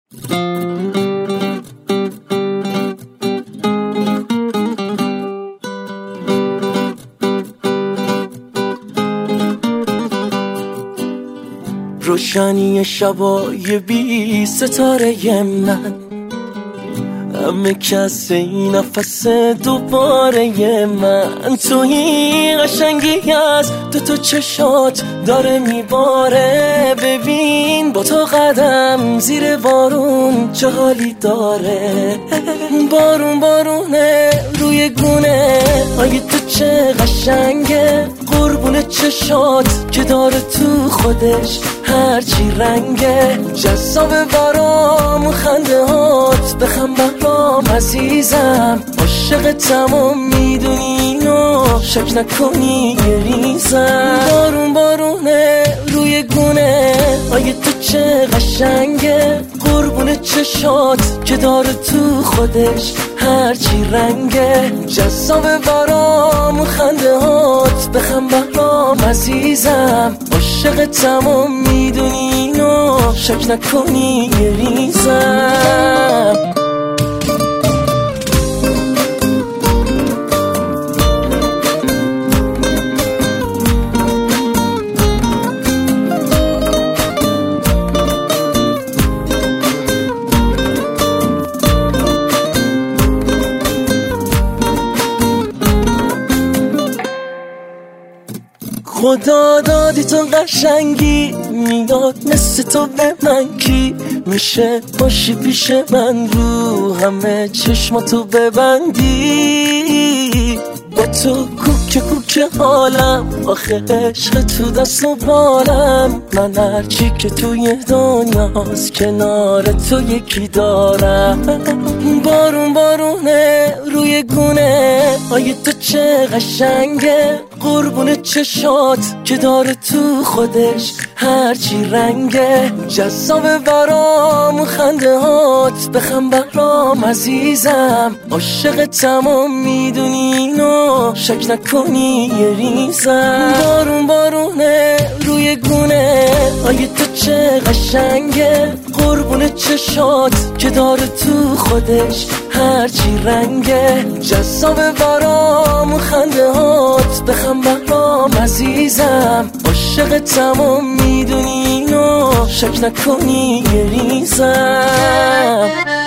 روشنی شبای بی ستاره من، همه کس این نفس دوباره من، توی قشنگی از تو چشات داره میباره. ببین با تو قدم زیر بارون چه حالی داره. بارون بارونه روی گونه های تو چه قشنگه. قربون چشات که داره تو خودش هرچی رنگه. جذاب برام خنده هات، بخم برام عزیزم. عاشق تمام میدونی اینو، شک نکنی یه ریزم. بارون بارونه روی گونه های تو چه قشنگه. قربون چشات که داره تو خودش هرچی رنگه. جذاب برام خنده هات، بخم برام عزیزم. عاشق تمام میدونی اینو، شک نکنی یه ریزم. خدا دادی تو قشنگی، میاد مثل تو به من کی میشه باشی پیش من. رو همه چشماتو ببندی، با تو کوکه کوکه حالم. آخه عشق تو دست و بالم. من هرچی که توی دنیاست کنار تو یکی دارم. بارون بارونه روی گونه های تو چه قشنگه. قربون چشات که داره تو خودش هرچی رنگه. جذاب برام خنده هات، بخم برام عزیزم. عاشق تمام میدونی اینو، شک نکنی یه ریزم. بارون بارونه روی گونه های تو چه قشنگه. قربون چشات که داره تو خودش هرچی رنگه. جذاب برام خنده هات، بخم برام عزیزم. عاشق تمام میدونی اینو، شک نکنی یه ریزم.